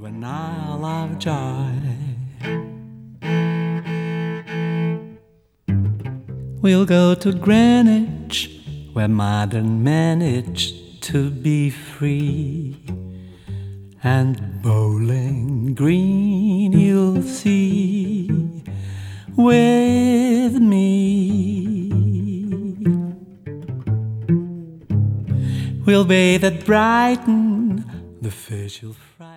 when I'll have joy. We'll go to Greenwich, where modern managed to be free. And Bowling Green you'll see with me. We'll bathe at Brighton, the fish you'll fry.